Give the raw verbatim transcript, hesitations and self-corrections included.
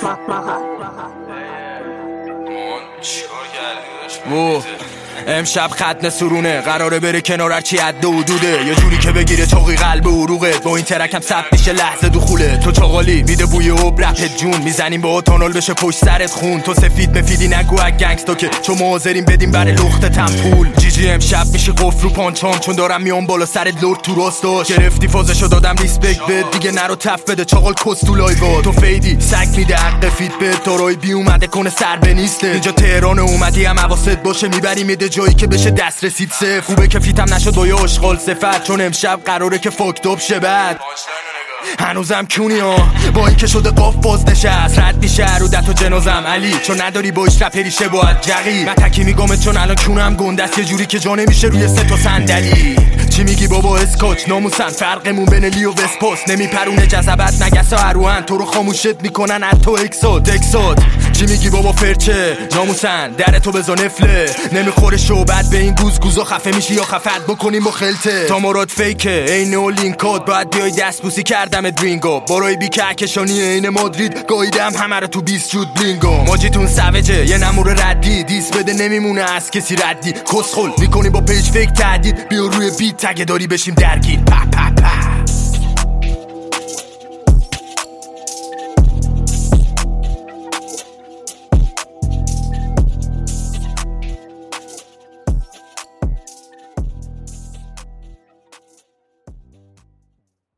اوه امشب ختنه سرونه قراره بره کنار هرچی عده و دوده یه جوری که بگیره چاقی قلب و عروقت با این ترکم ثبت میشه لحظه دخوله تو چاقالی میده بوی اوب رپت جون میزنیم با تانال بشه پشت سرت خون تو سفید مفیدی نگو اگ گنگستا که چون ما حاضریم بدیم برای لختتم پول جی جی امشب میشه قفل رو پانچام چون دارم میام بالا سرت لرد تو راستاش گرفتی فازشو دادم ریسپکت بد دیگه نرو تف بده چاقال کس تو لایوا تو فیدی سگ میده حق فیت بد تارای بی اومده کنه سر به نیسته اینجا تهران اومدی هم حواست باشه میبری میده جایی که بشه دست رسید صفر خوبه که فیتم نشد با یه اشغال صفت چون امشب قراره که فاکتاب شه بعد هنوزم کونی ها با این که شده قاف باز نشست رد میشه رو دت و جنازم علی چون نداری باش رپری شه باید جقی من تکی میگمت چون الان کونم گندست یه جوری که جا نمیشه روی سه تا صندلی چی میگی بابا اسکاچ ناموسن فرقمون بین لی و وسپاس نمیپرونه جذبت نگسا هروان تو رو خاموشت میکنن حتی اکسات اکسات چی میگی بابا فرچه ناموسن در تو بزا نفله نمیخوره شوبت به این گوز گوزا خفه میشی یا خفت بکنیم با خلته تا مراد فیکه این و لینکات باید بیای دست بوسی کردم درینگو برای بی کهکشانی این مادرید گاییدم همه رو تو بیست جود بلینگو ماجیتون سوجه یه نمور ردی دیس بده نمیمونه از کسی ردی کسخل میکنی با پیج فیک تهدید بیا روی بیت تگه داری بشیم درگیر